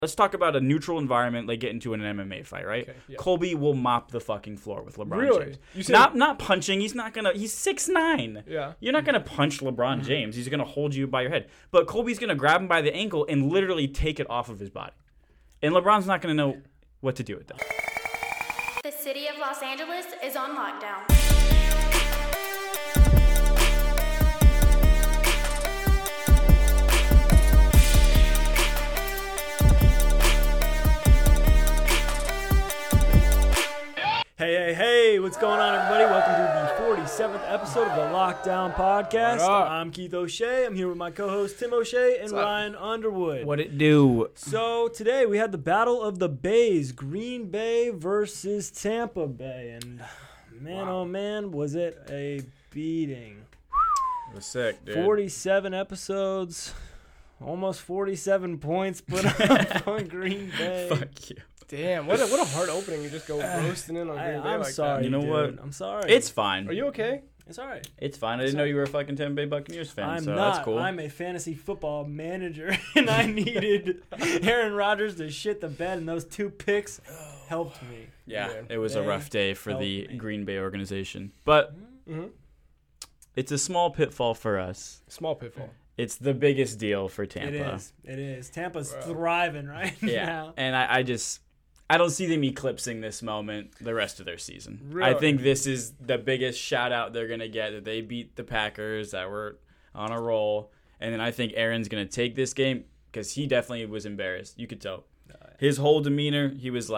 let's talk about a neutral environment, like get into an MMA fight, right? Okay, yeah. Colby will mop the fucking floor with LeBron Really? James. Not punching. He's 6'9". Yeah. You're not gonna punch LeBron James. He's gonna hold you by your head. But Colby's gonna grab him by the ankle and literally take it off of his body. And LeBron's not gonna know what to do with that. The city of Los Angeles is on lockdown. Hey, what's going on, everybody? Welcome to the 47th episode of the Lockdown Podcast. I'm Keith O'Shea. I'm here with my co-host Tim O'Shea and Ryan Underwood. What it do? So today we had the Battle of the Bays, Green Bay versus Tampa Bay. And man, oh man, was it a beating. It was sick, dude. 47 episodes, almost 47 points put up on Green Bay. Fuck you. Damn, what a hard opening. You just go roasting in on Green Bay I'm like sorry, that. You know dude. what? I'm sorry. It's fine. Are you okay? It's all right. It's fine. I didn't know you were a fucking Tampa Bay Buccaneers fan, I'm so not. that's cool. I'm a fantasy football manager, and I needed Aaron Rodgers to shit the bed, and those two picks helped me. Yeah, Yeah. it was a They rough day for the helped me. Green Bay organization. But it's a small pitfall for us. Small pitfall. It's the biggest deal for Tampa. It is. Tampa's thriving right Yeah, now. and I don't see them eclipsing this moment the rest of their season. Really? I think this is the biggest shout out they're going to get, that they beat the Packers, that were on a roll. And then I think Aaron's going to take this game because he definitely was embarrassed. You could tell. His whole demeanor, he was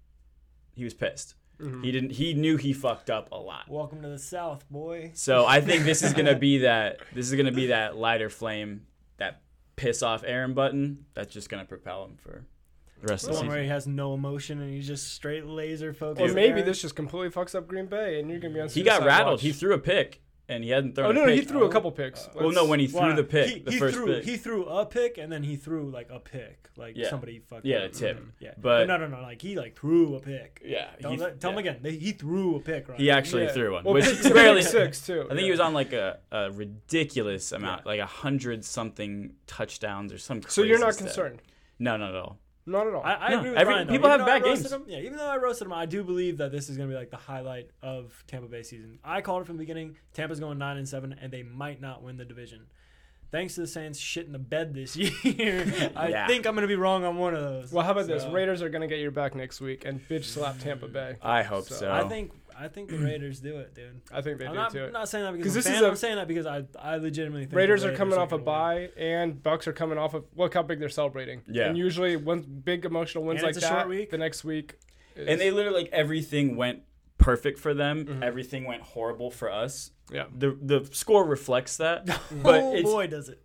pissed. Mm-hmm. He knew he fucked up a lot. Welcome to the South, boy. So I think this is going to be that lighter flame, that piss off Aaron button that's just going to propel him for the rest of The the one where season. he has no emotion and he's just straight laser focused. Or maybe this just completely fucks up Green Bay and you're going to be on He suicide got rattled. watch. He threw a pick, and he hadn't thrown Oh, a no, pick. he threw a couple picks. Well, no, when he threw the pick, the first pick. He threw a pick, and then he threw like a pick, like Yeah. somebody fucked. Yeah, up. a tip. Yeah, But- no, like he like threw a pick. Yeah. Tell him again. He threw a pick. Right. He actually Yeah. threw one, Well, which picks is rarely. 6 too. I think he was on like a ridiculous amount, like 100-something touchdowns or some crazy So you're not stat. concerned? No, not at all. Not at all. I No, agree with every- Ryan, though. people Even have though I bad roasted games. him, yeah, even though I roasted him, I do believe that this is going to be like the highlight of Tampa Bay season. I called it from the beginning. Tampa's going 9-7, and they might not win the division. Thanks to the Saints shit in the bed this year, I think I'm going to be wrong on one of those. Well, how about this? So, Raiders are going to get your back next week and bitch slap Tampa Bay. I hope so. I think the Raiders do it, dude. I think they I'm do not, too. I'm not saying that because 'Cause I'm, this fan. is I'm saying that because I legitimately think Raiders the are coming off a gonna win. bye, and Bucks are coming off of look how big they're celebrating. Yeah. And usually, when big emotional wins And like it's a short that, week. the next week. And they literally everything went perfect for them. Mm-hmm. Everything went horrible for us. Yeah. The score reflects that, but Oh boy, does it!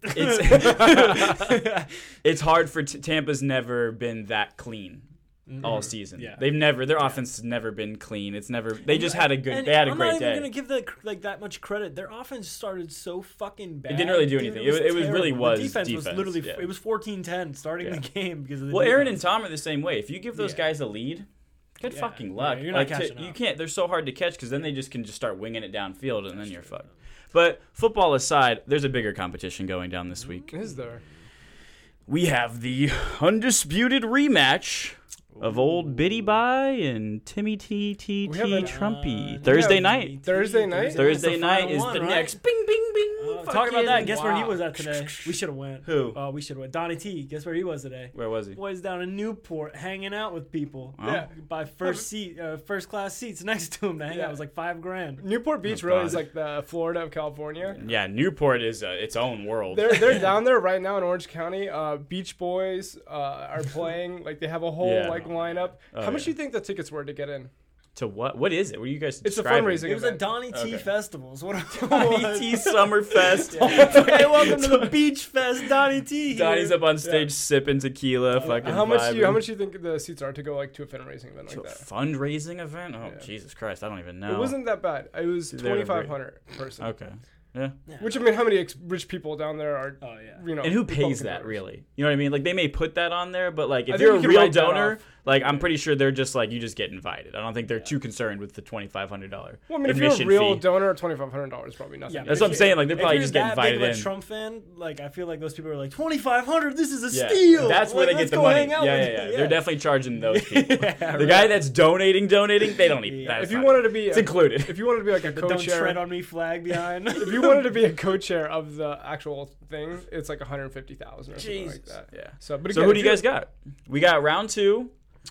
it's hard for Tampa's never been that clean all season. Yeah. Their offense has never been clean. It's never. They just had a good. And They had a I'm great not day. even gonna give that much credit. Their offense started so fucking bad. It didn't really do Dude, anything. It was really terrible. was The defense was defense, literally yeah. it was 14-10 starting Yeah. the game because of the Well, Aaron and defense. Tom are the same way. If you give those Yeah. guys a lead, good Yeah. fucking luck. Yeah, you're not Like, catching you up. can't. They're so hard to catch because then they just can start winging it downfield and then you're fucked. But football aside, there's a bigger competition going down this week. Is there? We have the undisputed rematch of old Biddy Bye and Timmy T We have an- Trumpy. Uh, Thursday yeah, night. Thursday night? Thursday That's the night final is one, the right? next bing bing bing. Talking about that, guess where he wow. was at today? We should have went. Who? We should have went. Donnie T. Guess where he was today? Where was he? Boys down in Newport, hanging out with people. Oh. Yeah. By first class seats next to him to hang Yeah. out. It was like $5,000. Newport Beach Oh, really God. is like the Florida of California. Yeah, Newport is its own world. They're down there right now in Orange County. Beach Boys are playing. Like they have a whole Yeah. lineup. Oh, How much yeah. do you think the tickets were to get in? To what? What is it? What are you guys It's a describing? fundraising It was a event. Donnie T Okay. festival. Is what it Donnie was. T Summerfest. Hey, welcome to the Beach Fest, Donnie T. here. Donnie's up on stage sipping tequila, fucking How much do vibing. you think the seats are to go like to a fundraising event To like a that? fundraising event? Oh, Yeah. Jesus Christ. I don't even know. It wasn't that bad. It was They were 2,500 person. Okay. Yeah. Which I mean, how many rich people down there are? Oh yeah. You know, And who pays Republican that, voters? really? You know what I mean? Like, they may put that on there, but, like, I if think you're you a can real write that donor, off. Like, I'm pretty sure they're just like, you just get invited. I don't think they're too concerned with the $2,500 Well, I mean, if admission you're a real fee. donor, $2,500 is probably nothing. Yeah, That's what I'm saying. Like, they're probably just getting invited if you're in. that big of a Trump fan, like, I feel like those people are like, $2,500, this is a Yeah, steal. that's where Like, they let's get the go money. hang out with you. They're definitely charging those people. Yeah, The guy that's donating, they don't need that. If you wanted to be, it's included. if you wanted to be like a The don't co-chair, tread on me flag behind. if you wanted to be a co-chair of the actual thing, it's like 150,000 or something like that. Yeah. So, but So again, who do you guys got? We got round 2.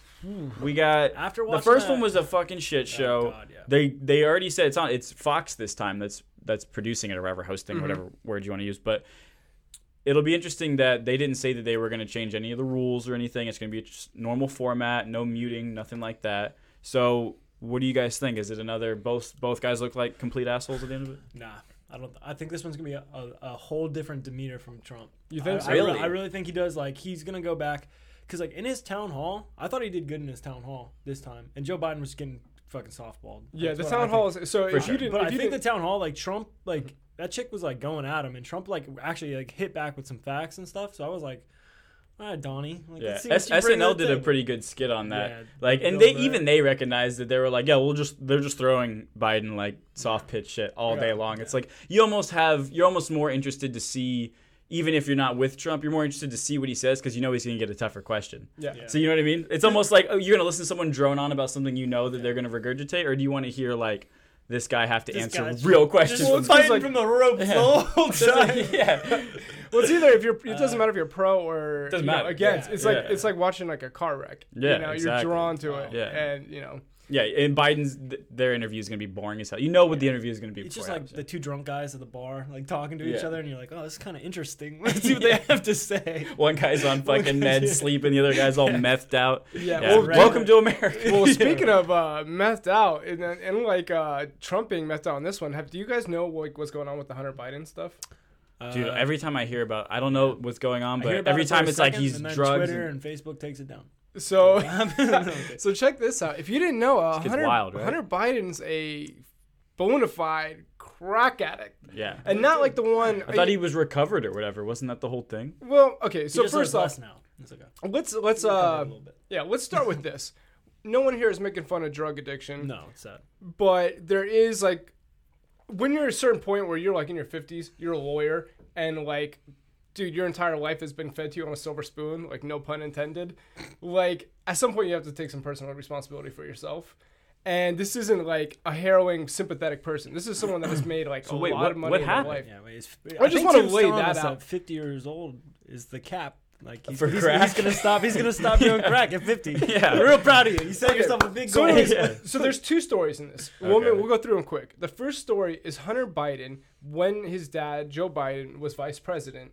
We got After the watching first that- one was a fucking shit show. God, yeah. They already said it's Fox this time that's producing it or whatever, hosting, whatever word you want to use. But it'll be interesting that they didn't say that they were going to change any of the rules or anything. It's going to be just normal format, no muting, nothing like that. So what do you guys think? Is it another both guys look like complete assholes at the end of it? Nah, I don't. I think this one's gonna be a whole different demeanor from Trump. You think so? Really? I really think he does. Like, he's gonna go back because, like, in his town hall, I thought he did good in his town hall this time, and Joe Biden was getting fucking softballed. Yeah, That's the what town I think. hall is so. For If sure. you didn't, But if I you think the didn't, town hall, like, Trump, like, that chick was like going at him, and Trump like actually like hit back with some facts and stuff. So I was like, all right, Donnie. Like, Yeah, let's see what you bring to SNL the did a table. pretty good skit on that. Yeah, like, and Bill they Burr. recognized that they were like, yeah, they're just throwing Biden like soft pitch shit all day long. Yeah. It's like you're almost more interested to see, even if you're not with Trump, you're more interested to see what he says because you know he's gonna get a tougher question. yeah. Yeah. So you know what I mean? It's almost like, oh, you're gonna listen to someone drone on about something you know that they're gonna regurgitate, or do you want to hear like this guy have to This answer guy's real questions? Just Well, it's fighting like- from the ropes the whole time. yeah. Well, it's either if you're. It doesn't matter if you're pro or Doesn't you know, matter. against. Yeah. It's Yeah. like watching like a car wreck. Yeah, you know, exactly. you're drawn to it. Yeah. And you know, Yeah, and Biden's their interview is gonna be boring as hell. You know what the interview is gonna be. It's before just it like happens. the two drunk guys at the bar, like talking to each Yeah. other, and you're like, oh, this is kind of interesting. Let's see what they have to say. One guy's on fucking meds, sleeping. The other guy's all methed out. Yeah, Yeah. well, Welcome to America. well, speaking of methed out and like Trump being methed out on this one, do you guys know like what's going on with the Hunter Biden stuff? Dude, every time I hear about, I don't know what's going on, I hear but about every it for time a it's like second, he's and then drugs. Twitter and Facebook takes it down. So, Okay. so check this out. If you didn't know, gets Hunter, wild, right? Hunter Biden's a bona fide crack addict, Yeah. and not like the one. I thought he was recovered or whatever. Wasn't that the whole thing? Well, okay. He So just first knows off, less now. It's okay. let's Recovered a little bit. yeah, let's start with this. No one here is making fun of drug addiction, No, it's sad. but there is like when you're at a certain point where you're like in your 50s, you're a lawyer, and like, dude, your entire life has been fed to you on a silver spoon, like no pun intended. Like at some point, you have to take some personal responsibility for yourself. And this isn't like a harrowing, sympathetic person. This is someone that has made like So a wait, lot what- of money what in their happened? life. Yeah, but I just think wanna Tim's lay telling that us out. 50 years old is the cap. Like he's, For he's, crack? he's gonna stop. He's gonna stop doing crack at 50. Yeah. We're real proud of you. You set Okay. yourself a big So, goal. anyways, so there's two stories in this. Okay. We'll go through them quick. The first story is Hunter Biden, when his dad, Joe Biden, was vice president.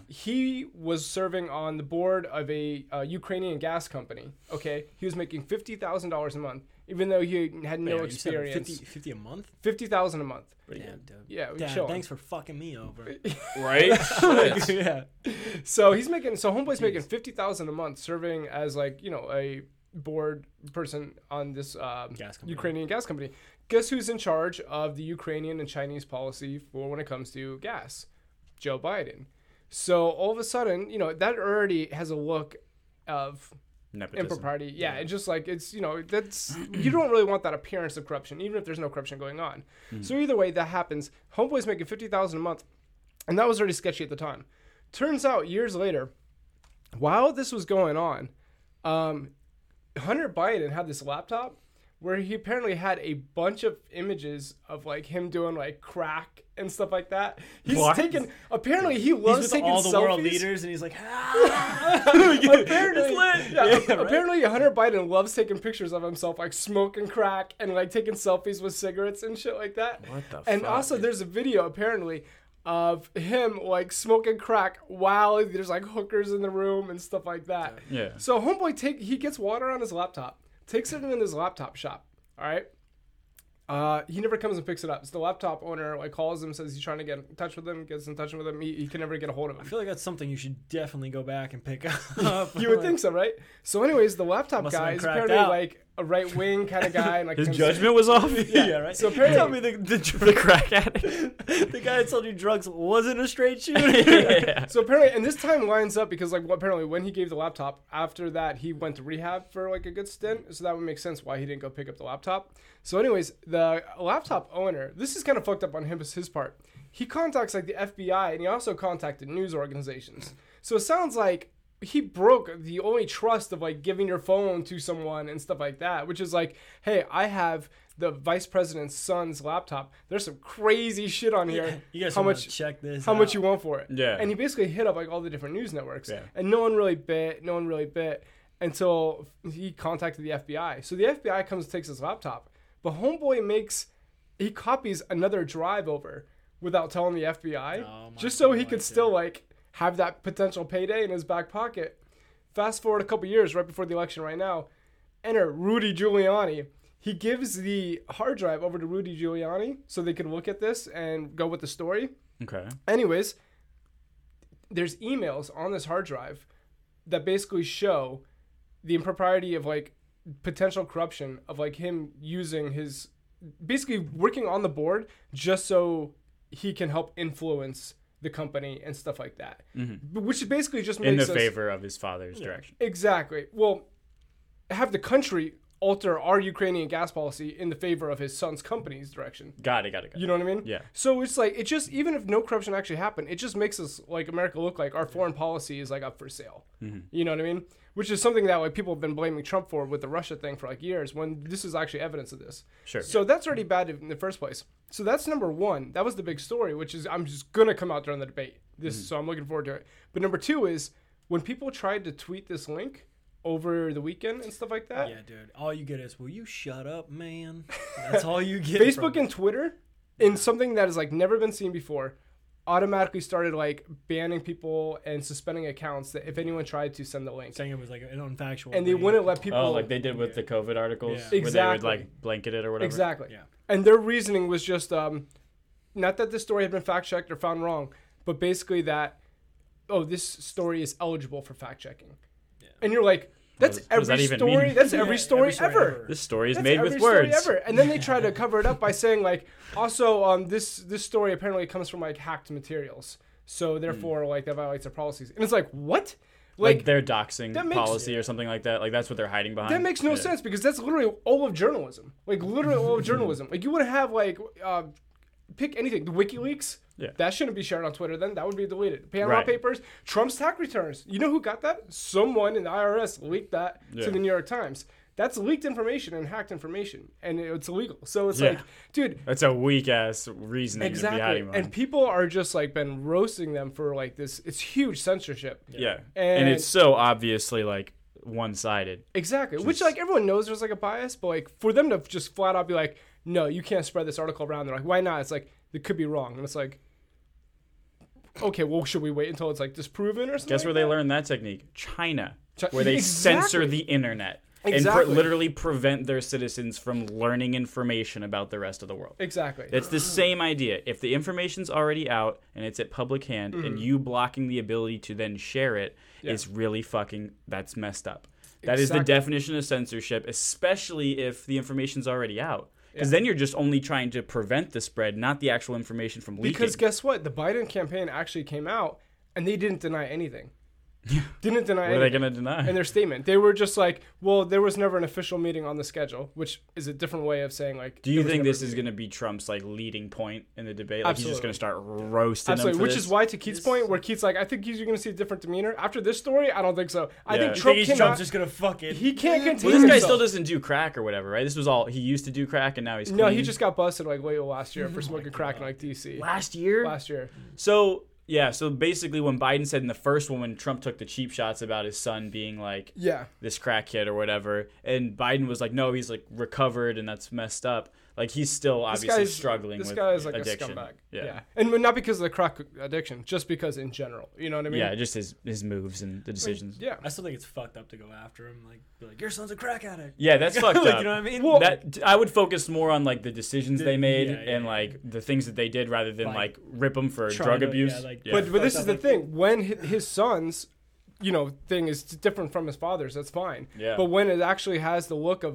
He was serving on the board of a Ukrainian gas company. Okay, he was making $50,000 a month, even though he had no Wait, you said experience. 50 a month? $50,000 a month. Damn, dude. Yeah, we Dad, chill. thanks for fucking me over. Right? Shit. yeah. So Homeboy's making $50,000 a month, serving as like a board person on this company. Ukrainian gas company. Guess who's in charge of the Ukrainian and Chinese policy for when it comes to gas? Joe Biden. So all of a sudden, that already has a look of Nepotism. impropriety. Yeah, it's just like it's that's you don't really want that appearance of corruption, even if there's no corruption going on. So either way, that happens. Homeboy's making $50,000 a month, and that was already sketchy at the time. Turns out, years later, while this was going on, Hunter Biden had this laptop where he apparently had a bunch of images of like him doing like crack and stuff like that. He's What? taking. Apparently, he He's loves with taking all the selfies. world leaders, and he's like, Apparently, lit. apparently Hunter Biden loves taking pictures of himself, like smoking crack and like taking selfies with cigarettes and shit like that. What the And fuck? also, there's a video apparently of him like smoking crack while there's like hookers in the room and stuff like that. Yeah. So homeboy he gets water on his laptop, takes it in his laptop shop. All right. He never comes and picks it up. So the laptop owner like calls him, says he's trying to get in touch with him, gets in touch with him. He can never get a hold of him. I feel like that's something you should definitely go back and pick up. You would think so, right? So anyways, the laptop Must've guy been is cracked apparently out. like a right wing kind of guy. And like His judgment was off. Yeah, right. So apparently, tell me The crack addict. the guy that told you drugs wasn't a straight shooter. Yeah. So apparently, and this time lines up because like apparently when he gave the laptop, after that he went to rehab for like a good stint. So that would make sense why he didn't go pick up the laptop. So anyways, the laptop owner, this is kind of fucked up on his part. He contacts like the FBI and he also contacted news organizations. So it sounds like he broke the only trust of like giving your phone to someone and stuff like that, which is like, hey, I have the vice president's son's laptop. There's some crazy shit on here. You guys how wanna much check this how out. much you want for it? Yeah. And he basically hit up like all the different news networks, Yeah. and no one really bit until he contacted the FBI. So the FBI comes and takes his laptop, but homeboy he copies another drive over without telling the FBI, Oh my just so he God, could still like have that potential payday in his back pocket. Fast forward a couple years, right before the election right now, enter Rudy Giuliani. He gives the hard drive over to Rudy Giuliani so they can look at this and go with the story. Okay. Anyways, there's emails on this hard drive that basically show the impropriety of like potential corruption of like him using his, basically working on the board just so he can help influence the company and stuff like that, which basically just makes In the us, favor of his father's direction. exactly. Well, have the country alter our Ukrainian gas policy in the favor of his son's company's direction. Got it. You know what I mean? Yeah. So it's like, it just, even if no corruption actually happened, it just makes us, like, America look like our foreign policy is, like, up for sale. You know what I mean? Which is something that, like, people have been blaming Trump for with the Russia thing for, like, years, when this is actually evidence of this. Sure. So that's already bad in the first place. So that's number one. That was the big story, which is, I'm just going to come out during the debate. So I'm looking forward to it. But number two is, when people tried to tweet this link over the weekend and stuff like that, Yeah, dude. All you get is, will you shut up, man? That's all you get. Facebook from and Twitter, in something that has like never been seen before, automatically started like banning people and suspending accounts that if anyone tried to send the link, saying it was like an unfactual. and they link. wouldn't let people. Oh, like they did with the COVID articles, Yeah. where they Exactly. would like blanket it or whatever. Exactly. Yeah. And their reasoning was just not that this story had been fact checked or found wrong, but basically that, oh, this story is eligible for fact checking. Yeah. And you're like, that's What does that every even story. mean? That's Yeah, every story ever. This story is That's made every with story words. ever. And then they try to cover it up by saying like, also this story apparently comes from like hacked materials, so therefore like that violates their policies. And it's like, what? Like their doxing that makes- policy or something like that. Like that's what they're hiding behind. That makes no Yeah. sense because that's literally all of journalism. Like literally all of journalism. Like you would have like pick anything. The WikiLeaks. Yeah. That shouldn't be shared on Twitter then. That would be deleted. Panama Right. Papers, Trump's tax returns. You know who got that? Someone in the IRS leaked that Yeah. to the New York Times. That's leaked information and hacked information, and it's illegal. So it's Yeah. like, dude, That's a weak ass reasoning to be exactly. hiding behind. And people are just like been roasting them for like this. It's huge censorship. yeah. And- And it's so obviously like one sided. Exactly. Which like everyone knows there's like a bias, but like for them to just flat out be like, no, you can't spread this article around. They're like, why not? It's like it could be wrong, and it's like, okay, well, should we wait until it's like disproven or something? Guess where like they that? learned that technique? China. Chi- Where they Exactly. censor the internet. Exactly. And literally prevent their citizens from learning information about the rest of the world. Exactly. It's the same idea. If the information's already out and it's at public hand and you blocking the ability to then share it is really fucking, that's messed up. That is the Exactly. definition of censorship, especially if the information's already out. Because then you're just only trying to prevent the spread, not the actual information from leaking. Because guess what? The Biden campaign actually came out and they didn't deny anything. Didn't deny what are they anything. going to deny? In their statement, they were just like, "Well, there was never an official meeting on the schedule," which is a different way of saying like. Do you there was think never this a is meeting. going to be Trump's like leading point in the debate? Like he's just Absolutely. going to start roasting them Absolutely, for which this? is why to Keith's point, where Keith's like, I think you're going to see a different demeanor after this story. I don't think so. I Yeah. think You Trump Trump's cannot. just gonna fuck it. He can't contain Well, this guy himself. still doesn't do crack or whatever, right? This was all he used to do crack, and now he's No, clean. he just got busted like late last year for smoking crack in like DC. last year. Last year. So yeah, so basically, when Biden said in the first one, when Trump took the cheap shots about his son being like Yeah. this crack kid or whatever, and Biden was like, no, he's like recovered and that's messed up. Like he's still obviously struggling This with guy is like addiction. a scumbag. Yeah. And not because of the crack addiction, just because in general. You know what I mean? Yeah, just his moves and the decisions. Yeah. I still think it's fucked up to go after him. Like, be like, your son's a crack addict. Yeah, that's fucked Like, up. you know what I mean? Well, That I would focus more on like the decisions they made yeah, and like the things that they did rather than Like, like rip them for trying drug to- abuse. yeah, like- Yeah. But this Fucked is the up, thing. When his son's, thing is different from his father's, that's fine. Yeah. But when it actually has the look of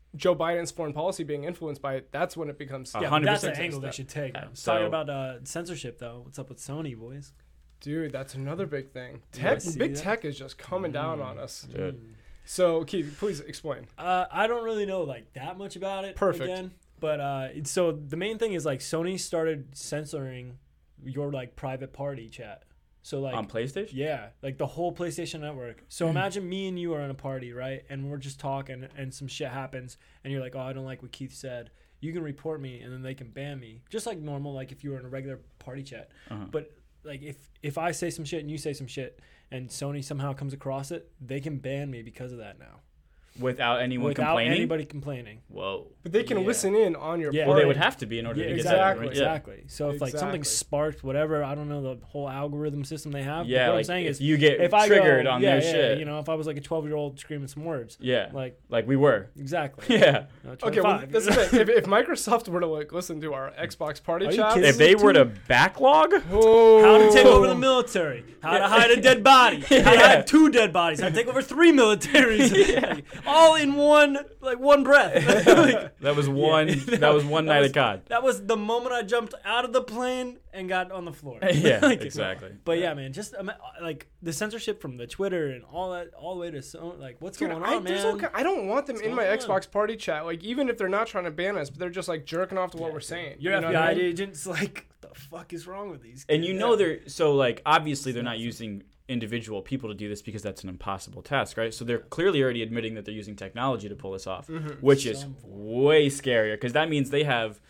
Joe Biden's foreign policy being influenced by it, that's when it becomes. Yeah, 100% that's the angle they should take. Yeah, Talking about censorship, though. What's up with Sony, boys? Dude, that's another big thing. guys see Big that? tech is just coming down on us. Dude. So, Keith, please explain. I don't really know like that much about it. Perfect. Again, but so the main thing is like Sony started censoring your like private party chat. So like On PlayStation? yeah, like the whole PlayStation Network. So imagine me and you are in a party, right? And we're just talking, and some shit happens, and you're like, "Oh, I don't like what Keith said." You can report me, and then they can ban me, just like normal, like if you were in a regular party chat. But like if I say some shit and you say some shit, and Sony somehow comes across it, they can ban me because of that now. Without anyone Without complaining? anybody complaining. Whoa. But they can Yeah. listen in on your Yeah. Well, party. they would have to be in order Yeah, to get exactly. that. Right? Yeah. Exactly. So if like something Exactly. sparked, whatever, I don't know the whole algorithm system they have. Yeah, but what I'm like saying if is, you get if I triggered go, on yeah, their yeah, shit. you know, if I was like a 12-year-old screaming some words, Yeah. like Like we were. exactly. Yeah. No, Okay, well, 25. that's the thing. If Microsoft were to like listen to our Xbox party Are you chat, kidding If they were to backlog, oh, How to take over the military? How to hide a dead body? How to Yeah. hide 2 dead bodies? How to take over 3 militaries? Like, all in one breath. Like, that was one. That was one night of COD. That was the moment I jumped out of the plane and got on the floor. Yeah, Like, exactly. But yeah, man, just like the censorship from the Twitter and all that, all the way to like what's Dude, going on, there's all man? ki- I don't want them in my going on? Xbox party chat. Like, even if they're not trying to ban us, but they're just like jerking off to what we're saying. Your You know FBI what I mean? agents, like, what the fuck is wrong with these? And kids? you know they're so like obviously they're not using individual people to do this because that's an impossible task, right? So they're clearly already admitting that they're using technology to pull this off, which is way scarier because that means they have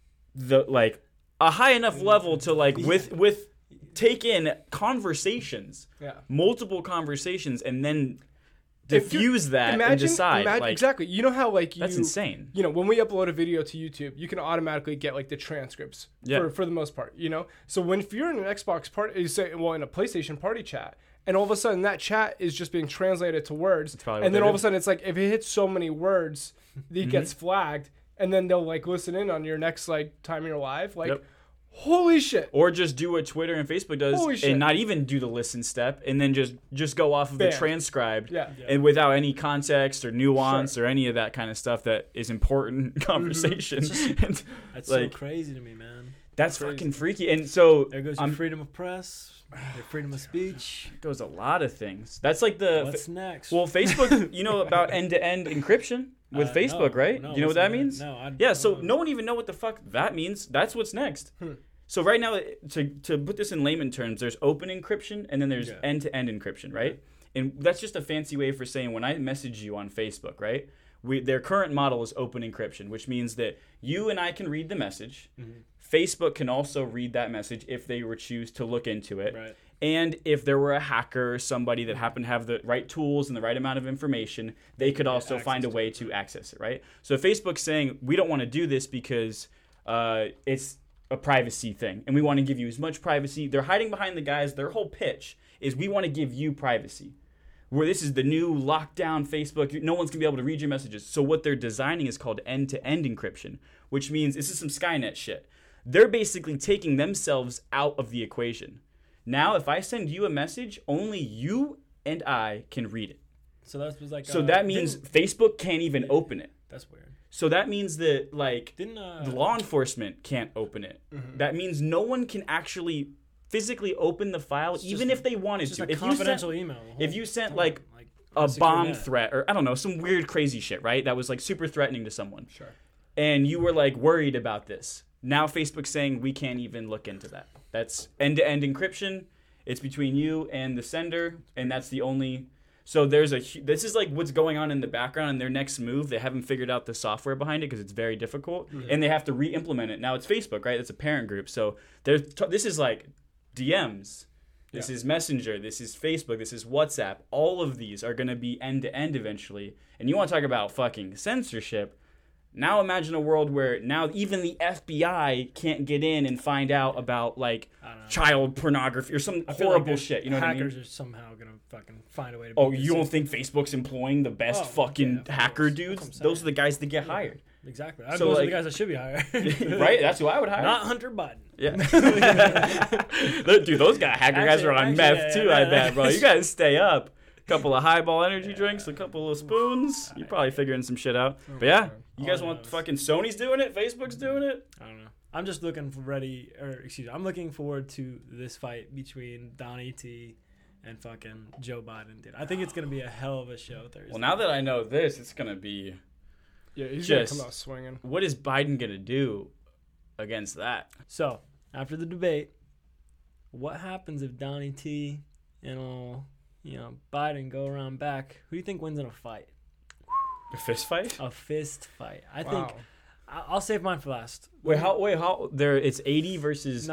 the like a high enough level to like with take in conversations, multiple conversations, and then diffuse that and decide. Like, exactly. You know how like that's insane. You know, when we upload a video to YouTube, you can automatically get like the transcripts for the most part, you know? So if you're in an Xbox party, you say, well, in a PlayStation party chat, and all of a sudden that chat is just being translated to words, and then all of a sudden it's like, if it hits so many words, it gets flagged, and then they'll like listen in on your next like time you're live. Like, holy shit. Or just do what Twitter and Facebook does and not even do the listen step and then just go off of the transcribed and without any context or nuance or any of that kind of stuff that is important in conversation. That's like, so crazy to me, man. That's fucking freaky. And so there goes your freedom of press, your freedom of speech. It goes a lot of things. That's like the what's next? Well, Facebook, you know about end-to-end encryption with Facebook, right? No, you know what that means? No, so no one even know what the fuck that means. That's what's next. So right now, to put this in layman terms, there's open encryption and then there's end-to-end encryption, right? And that's just a fancy way for saying when I message you on Facebook, right? Their current model is open encryption, which means that you and I can read the message. Facebook can also read that message if they were choose to look into it. Right. And if there were a hacker or somebody that happened to have the right tools and the right amount of information, they could also find a way to access it, right? So Facebook's saying, we don't want to do this because it's a privacy thing, and we want to give you as much privacy. They're hiding behind the guys. Their whole pitch is we want to give you privacy. Where this is the new lockdown Facebook, no one's going to be able to read your messages. So what they're designing is called end-to-end encryption, which means this is some Skynet shit. They're basically taking themselves out of the equation. Now, if I send you a message, only you and I can read it. So that was like. So that means Facebook can't even open it. That's weird. So that means that like the law enforcement can't open it. That means no one can actually physically open the file, even if they wanted to. If confidential email. If you sent like a bomb threat or I don't know, some weird crazy shit, right? That was like super threatening to someone. Sure. And you were like worried about this. Now Facebook's saying we can't even look into that. That's end-to-end encryption. It's between you and the sender, and that's the only. So this is like what's going on in the background, and their next move, they haven't figured out the software behind it because it's very difficult, and they have to re-implement it. Now it's Facebook, right? It's a parent group. So this is like DMs. This is Messenger. This is Facebook. This is WhatsApp. All of these are going to be end-to-end eventually. And you want to talk about fucking censorship. Now imagine a world where now even the FBI can't get in and find out about like child pornography or some horrible shit. You know what I mean? Hackers are somehow gonna fucking find a way to. Oh, you don't think Facebook's employing the best fucking hacker dudes? Those are the guys that get hired. Exactly. So those are like, the guys that should be hired. Right? That's who I would hire. Not Hunter Biden. Yeah. Dude, those hacker guys are on meth too, I bet, bro. You guys stay up. couple of highball energy drinks, a couple of spoons. You're probably figuring some shit out. But yeah, you guys want fucking Sony's doing it? Facebook's doing it? I don't know. I'm just looking I'm looking forward to this fight between Donnie T and fucking Joe Biden, dude. I think it's going to be a hell of a show Thursday. Well, now that I know this, it's going to be... Yeah, he's going to come out swinging. What is Biden going to do against that? So, after the debate, what happens if Donnie T and Biden go around back? Who do you think wins in a fight? A fist fight? A fist fight. I think... I'll save mine for last. How there? It's 80 versus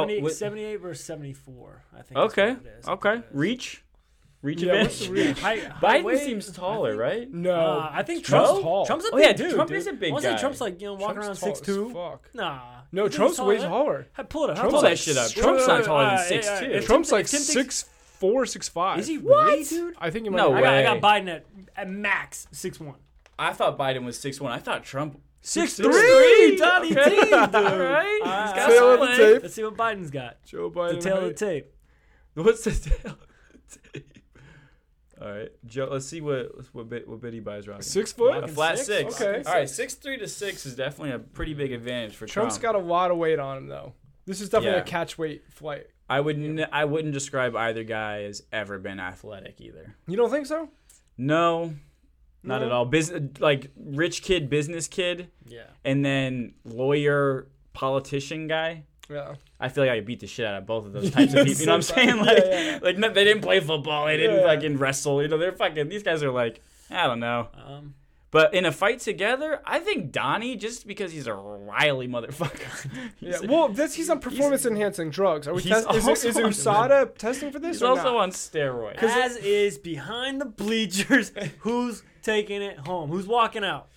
78 versus 74. I think. Okay. Reach advantage. Biden seems taller, right? No, I think Trump's tall. Trump's a big dude. Trump is a big guy. Trump's like walking around 6'2". Fuck. Nah. No, Trump's way taller. Pull it up. Pull that shit up. Trump's not taller than 6'2". Trump's like 6'4", 6'5". Is he really, dude? I think he might. No way. I got Biden at max 6'1". I thought Biden was 6'1". I thought Trump. 6'3", Donnie T, dude. All right. Tail of the tape. Let's see what Biden's got. Joe Biden. The tail of the tape. What's the tail of the tape? All right, Joe. Let's see what bit he buys rocking. 6 foot. A flat 6. Okay. All right, 6'3" to 6 is definitely a pretty big advantage for Trump. Trump's got a lot of weight on him though. This is definitely a catch weight fight. I wouldn't describe either guy as ever been athletic either. You don't think so? No. Not at all. Business, like rich kid, business kid. Yeah. And then lawyer, politician guy. Yeah. I feel like I could beat the shit out of both of those types of people. You know what I'm saying? Like, they didn't play football. They didn't fucking wrestle. You know, they're fucking. These guys are like, I don't know. But in a fight together, I think Donnie, just because he's a wily motherfucker. Well, he's on performance-enhancing drugs. Are we is USADA testing for this? He's also on steroids. As is behind the bleachers. Who's taking it home? Who's walking out?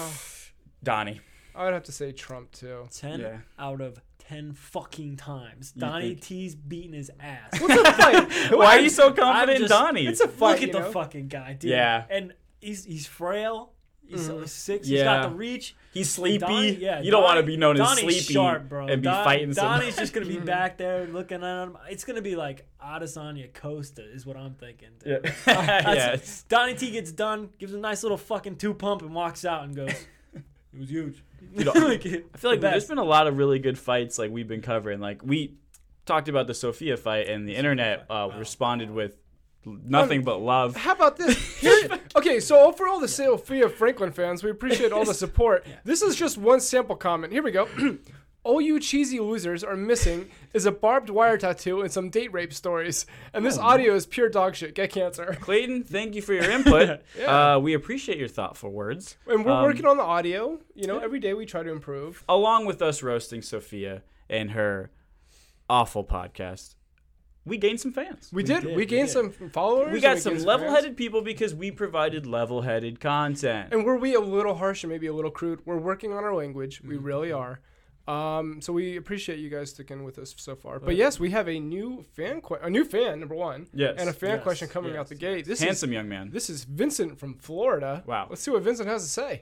Donnie. I would have to say Trump too. 10 out of 10 fucking times. Donnie T's beating his ass. What's a fight? Why are you so confident in Donnie? It's a fight. Look at the fucking guy, dude. Yeah. And he's frail. He's only 6. He's got the reach. He's sleepy. Donnie, you don't want to be known as Donnie's sleepy sharp, bro. and be fighting someone. Donnie's just going to be back there looking at him. It's going to be like Adesanya Costa is what I'm thinking. Dude. Yes. Donnie T gets done, gives a nice little fucking 2-pump and walks out and goes, it was huge. Dude, I feel like there's been a lot of really good fights like we've been covering. Like we talked about the Sophia fight and the internet responded with nothing but love. How about this? Okay, so for all the Sophia Franklin fans, we appreciate all the support. This is just one sample comment. Here we go. All you cheesy losers are missing is a barbed wire tattoo and some date rape stories. And this audio is pure dog shit. Get cancer. Clayton, thank you for your input. We appreciate your thoughtful words. And we're working on the audio. You know, every day we try to improve. Along with us roasting Sophia and her awful podcast, we gained some fans. We did. We gained some followers. We got some level-headed people because we provided level-headed content. And were we a little harsh and maybe a little crude? We're working on our language. We really are. So we appreciate you guys sticking with us so far. But yes, we have a new fan, number one. Yes. And a fan question coming out the gate. This handsome young man. This is Vincent from Florida. Wow. Let's see what Vincent has to say.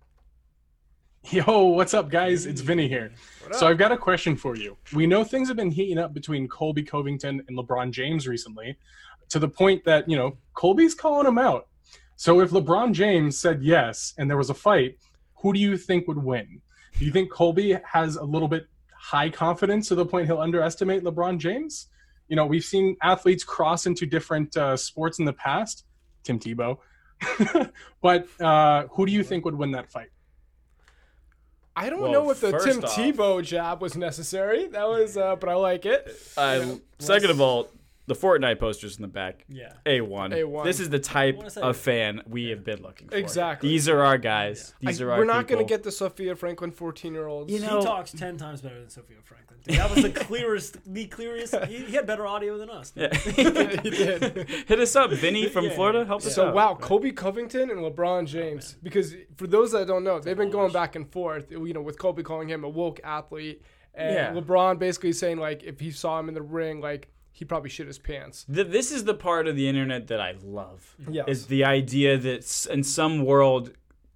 Yo, what's up, guys? It's Vinny here. So I've got a question for you. We know things have been heating up between Colby Covington and LeBron James recently, to the point that, you know, Colby's calling him out. So if LeBron James said yes and there was a fight, who do you think would win? Do you think Colby has a little bit high confidence to the point he'll underestimate LeBron James? You know, we've seen athletes cross into different sports in the past. Tim Tebow. But who do you think would win that fight? I don't know if the Tim Tebow jab was necessary. That was, but I like it. Second of all, the Fortnite posters in the back. Yeah. A1. This is the type of fan we have been looking for. Exactly. These are our guys. These are our We're not going to get the Sophia Franklin 14-year-olds. You know, he talks 10 times better than Sophia Franklin. Dude, that was the clearest. He had better audio than us. Yeah. He did. Hit us up, Vinny from Florida. Help us out. So, wow, Colby Covington and LeBron James. Because for those that don't know, they've been going back and forth, you know, with Colby calling him a woke athlete. And LeBron basically saying, like, if he saw him in the ring, like, he probably shit his pants. This is the part of the internet that I love. Yes. Is the idea that in some world,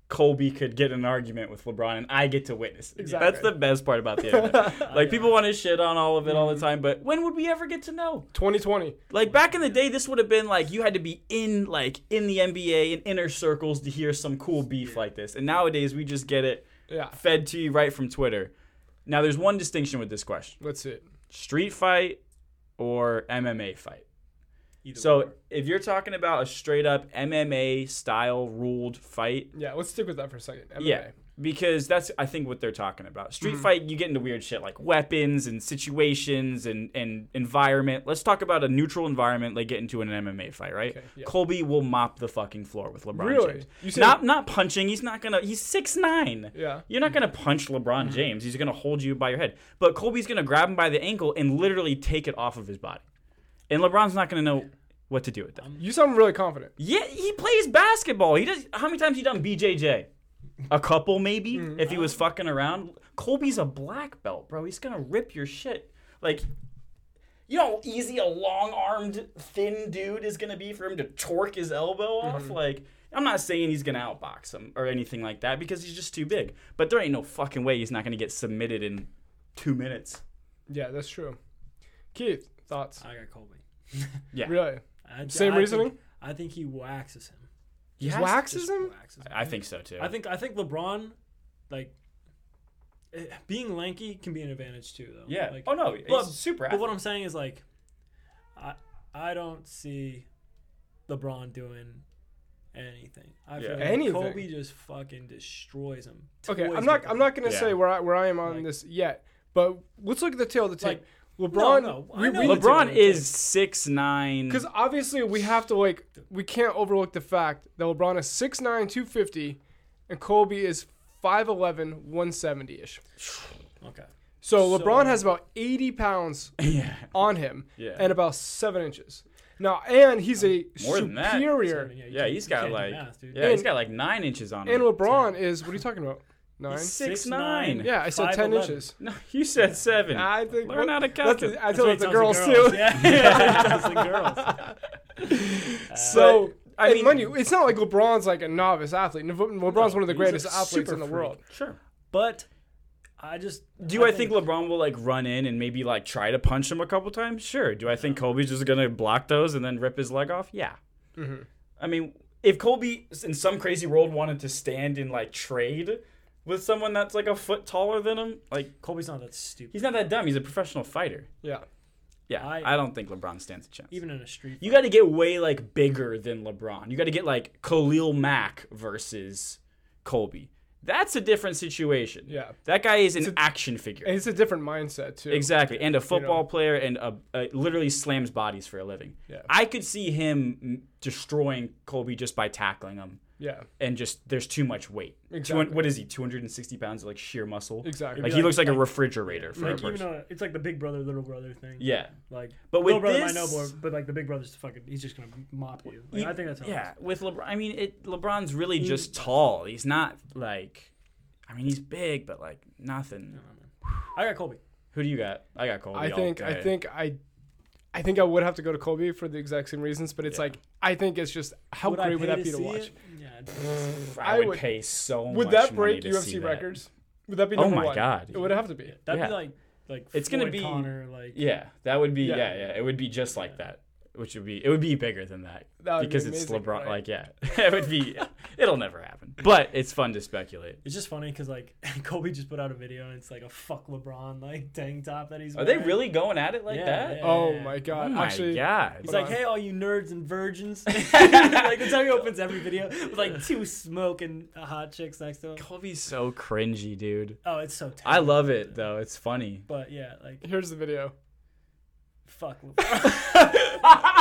Colby could get in an argument with LeBron, and I get to witness it. Exactly. That's the best part about the internet. Like, people want to shit on all of it all the time, but when would we ever get to know? 2020. Like, back in the day, this would have been like you had to be in the NBA in inner circles to hear some cool beef like this. And nowadays, we just get it Yeah. fed to you right from Twitter. Now, there's one distinction with this question: Let's see it. street fight or MMA fight. Either So or. if you're talking about a straight up MMA style ruled fight, Yeah, let's stick with that for a second. MMA. yeah, because that's I think what they're talking about. Street fight, you get into weird shit like weapons and situations and environment. Let's talk about a neutral environment like get into an MMA fight, right? Okay, yeah. Colby will mop the fucking floor with LeBron Really? James. You said- Not punching. He's 6'9". Yeah. You're not gonna punch LeBron James. He's gonna hold you by your head. But Colby's gonna grab him by the ankle and literally take it off of his body. And LeBron's not gonna know what to do with that. You sound really confident. Yeah, he plays basketball. He does. How many times he done BJJ? A couple, maybe. If he was fucking around. Colby's a black belt, bro. He's gonna rip your shit. Like, you know how easy a long-armed, thin dude is gonna be for him to torque his elbow off. Like, I'm not saying he's gonna outbox him or anything like that because he's just too big. But there ain't no fucking way he's not gonna get submitted in 2 minutes. Yeah, that's true. Keith, thoughts? I got Colby. Yeah, Really? I Same reasoning? I think he waxes him. Just Yes. waxes Just him? waxes him. I think so too. I think LeBron, like, being lanky can be an advantage too, though. Yeah. Like, Oh no, he's but- super. But what I'm saying is, like, I don't see LeBron doing anything. I feel Yeah. like Anything? Kobe just fucking destroys him. Okay, Toys I'm with not him. gonna Yeah. say where I am on Like- this yet, but let's look at the tail of the tape. Like, LeBron, no, I know it's LeBron a- is 6'9". because obviously we have to we can't overlook the fact that LeBron is 6'9", 250, and Kobe is 5'11", 170-ish. Okay. So So- LeBron has about 80 pounds Yeah. on him Yeah. and about 7 inches. Now, and he's a More than that. superior. You Yeah, can't- he's you got can't do like math, dude. he's got like 9 inches on him. And LeBron is, what are you talking about? 9? He's 6'9". 6'9". Yeah, I said 10 5'11". inches. No, you said 7. I think Learn how to that's calculate. I That's told what it he the tells girls too. Yeah, yeah, he tells the girls. So, I I mean- mind you, it's not like LeBron's like a novice athlete. LeBron's one of the he's a greatest athletes super in the freak. world. Sure. But I just Do I think LeBron will like run in and maybe like try to punch him a couple times? Sure. Do I think Kobe's just gonna block those and then rip his leg off? Yeah. Mm-hmm. I mean, if Kobe in some crazy world wanted to stand and like trade with someone that's like a foot taller than him, like Kobe's not that stupid. he's not that dumb. He's a professional fighter. Yeah. Yeah, I don't think LeBron stands a chance. Even in a street. You got to get way like bigger than LeBron. You got to get like Khalil Mack versus Kobe. That's a different situation. Yeah. That guy is an action figure. And it's a different mindset too. Exactly. And a football player and literally slams bodies for a living. Yeah. I could see him destroying Kobe just by tackling him. Yeah. And just, there's too much weight. Exactly. What is he, 260 pounds of like sheer muscle? Exactly. Like It'd he be looks like a like- refrigerator for a Like even person. it's like the big brother little brother thing. Yeah. Like But little with brother this- might know more, but like the big brother's fucking he's just gonna mop you. Like, I think that's how it Yeah, is. with LeBron, I mean, LeBron's really just tall. He's not like, I mean, he's big, but like nothing. I got Kobe. Who do you got? I got Kobe. I think all day. I think I would have to go to Kobe for the exact same reasons, but it's like I think it's just how Would I great would pay that be to see watch? it? Yeah. it's- I would would- pay so much. Would that money break to see UFC that. records? Would that be Oh number my one? God. It would have to be. That'd Yeah. be like It's gonna Floyd be- Connor, like Yeah, that would be. Yeah. Yeah, it would be just like that. Which would be, it would be bigger than that That would be because it's amazing, LeBron. right? Like, yeah, it would be. It'll never happen, but it's fun to speculate. It's just funny because like Kobe just put out a video and it's like a fuck LeBron like tank top that he's Are they wearing. really going at it like Yeah, that? yeah. Oh my god! Oh my Actually, god! He's Hold like, on. hey, all you nerds and virgins. Like that's how he opens every video with like two smoking hot chicks next to him. Kobe's so cringy, dude. Oh, it's so. I love it though. It's funny. But yeah, like here's the video. fuck LeBron.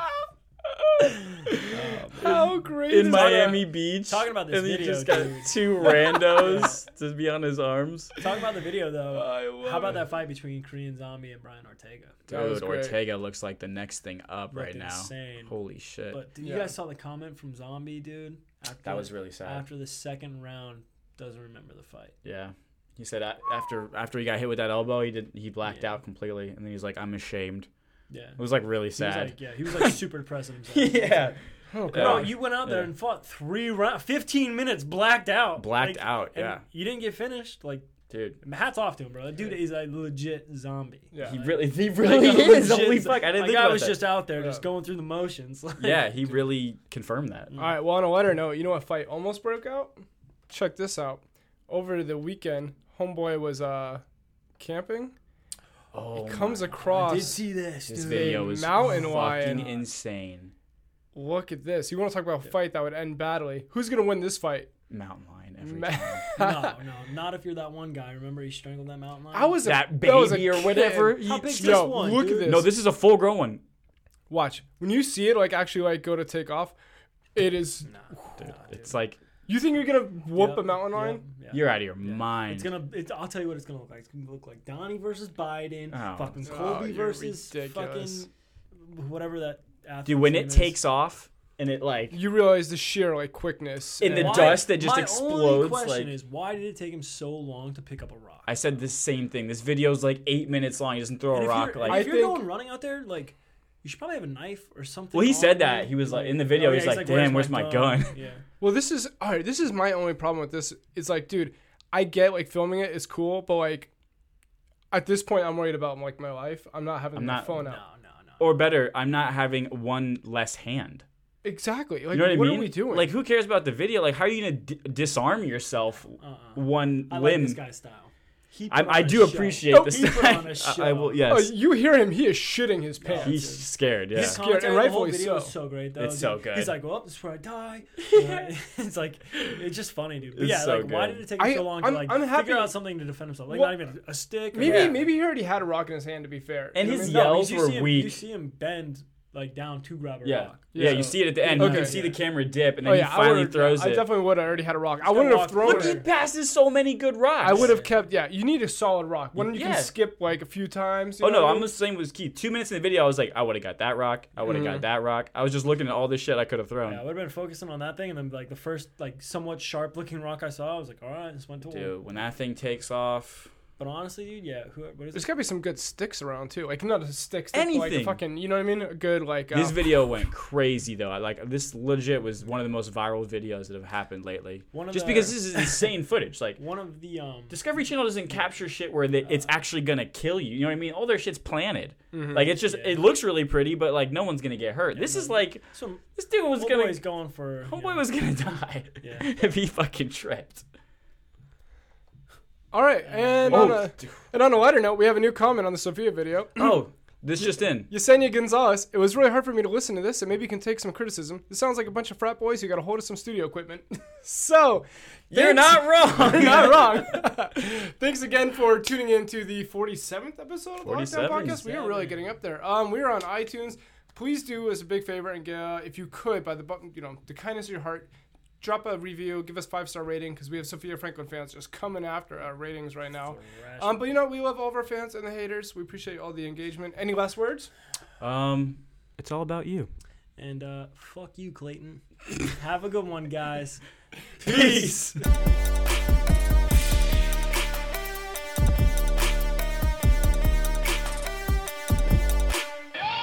How great In is Miami Beach, talking about this and he video, just got dude. two randos to be on his arms. Talk about the video though. I love How about it. that fight between Korean Zombie and Brian Ortega? That was Dude, great. Ortega looks like the next thing up Looked right now. insane. Holy shit. But you Yeah. guys saw the comment from Zombie, dude? After, That was really sad. After the second round, doesn't remember the fight. Yeah. He said after he got hit with that elbow, he blacked Yeah. out completely, and then he's like, "I'm ashamed." Yeah. It was like really He was sad. like, he was like super depressed of himself. Yeah. Oh, Bro, God. you went out there Yeah. and fought 3 rounds, 15 minutes, blacked out. Blacked out, and yeah. You didn't get finished. Like, Dude. hats off to him, bro. That dude is a legit zombie. Yeah. He Like, really Like, a is. legit Holy fuck, I didn't think guy about was that. just out there, Yeah. just going through the motions. Like, Yeah, he really confirmed that. All right. Well, on a lighter note, you know what fight almost broke out? Check this out. Over the weekend, homeboy was camping. Oh, Comes my- I across. did see this. This dude. video was mountain fucking lion. insane. Look at this. You want to talk about a fight that would end badly? Who's gonna win this fight? Mountain lion every Ma- time. No, not if you're that one guy. Remember he strangled that mountain lion? I was That was a baby or kid. whatever. How big's Yo, this one, look dude? at this. No, this is a full grown one. Watch when you see it like actually like go to take off. It is. Dude, it's like You think you're gonna whoop Yep, a mountain lion? yep, yep. you're out of your mind. I'll tell you what it's gonna look like. It's gonna look like Donnie versus Biden, Oh. fucking Oh, Colby you're versus ridiculous. fucking whatever that athlete's Dude, when name it is. takes off and it like You realize the sheer like quickness In the and- Why- dust that just my explodes, only question like- is why did it take him so long to pick up a rock? I said the same thing. This video's like 8 minutes long. He doesn't throw And a if rock. you're, Like, if you're think- going running out there, like you should probably have a knife or something. well, he on said you. that. He was like in the video. Oh, he's yeah, like, "Damn, where's my gun?" Yeah. Well, this is all right. This is my only problem with this. It's like, dude, I get like filming it is cool, but like at this point, I'm worried about like my life. I'm not having I'm my not- phone No, out. no. Or better, I'm not having one less hand. Exactly. Like, You know what I mean? are we doing? Like, who cares about the video? Like, how are you gonna disarm yourself one I like limb? this guy's style. He put on I a do show. appreciate Oh, this. he put on a show. I will. oh, Yes, you hear him? He is shitting his pants. he's scared. Yeah. His scared, commentary, and the whole rightfully video so. is so great, though. It's dude. so good. He's like, well, this is where I die. It's like, it's just funny, dude. But It's yeah, so like, why good. did it take him so long to, like, I'm happy- figure out something to defend himself? Like, Well, not even a stick. Or maybe Yeah. maybe he already had a rock in his hand. To be fair, And You know his what I mean? yells you were see him, weak. You see him bend, like, down to grab a Yeah. rock. Yeah, Yeah. you see it at the end. You Okay. can see the camera dip, and Oh then yeah, he finally I throws I it. definitely would have already had a rock. I gotta wouldn't have walk- thrown Look, he it. passes so many good rocks. I would have kept. Yeah, you need a solid rock. One you Yeah. can skip like a few times. you Oh know no, what I I'm mean? the same with Keith. 2 minutes in the video, I was like, I would have got that rock. I would have got that rock. I was just looking at all this shit I could have thrown. Yeah, I would have been focusing on that thing, and then, like, the first, like, somewhat sharp-looking rock I saw, I was like, all right, this went to Dude, when that thing takes off, But honestly, dude, yeah, what is There's it? gotta be some good sticks around too. Like not a stick, like a Anything. fucking. You know what I mean? A good like. this video went crazy though. I like this legit was one of the most viral videos that have happened lately. One of Just the- because this is insane footage. Like One of the, Discovery Channel doesn't capture shit where it's actually gonna kill you. You know what I mean? All their shit's planted. Like it's just it looks really pretty, but like no one's gonna get hurt. This is like some this dude was gonna homeboy's going for, homeboy was gonna die Yeah. if he fucking tripped. All right, and on a lighter note, we have a new comment on the Sophia video. Oh, this just in. Yesenia Gonzalez, it was really hard for me to listen to this, and maybe you can take some criticism. This sounds like a bunch of frat boys who got a hold of some studio equipment. So, You're not wrong. you're not wrong. Thanks again for tuning in to the 47th episode of the Lockdown 47. Podcast. We are really getting up there. We are on iTunes. Please do us a big favor and if you could, by the the kindness of your heart, drop a review, give us 5-star rating because we have Sophia Franklin fans just coming after our ratings right now. But we love all of our fans and the haters. We appreciate all the engagement. Any last words? It's all about you. And fuck you, Clayton. Have a good one, guys. Peace.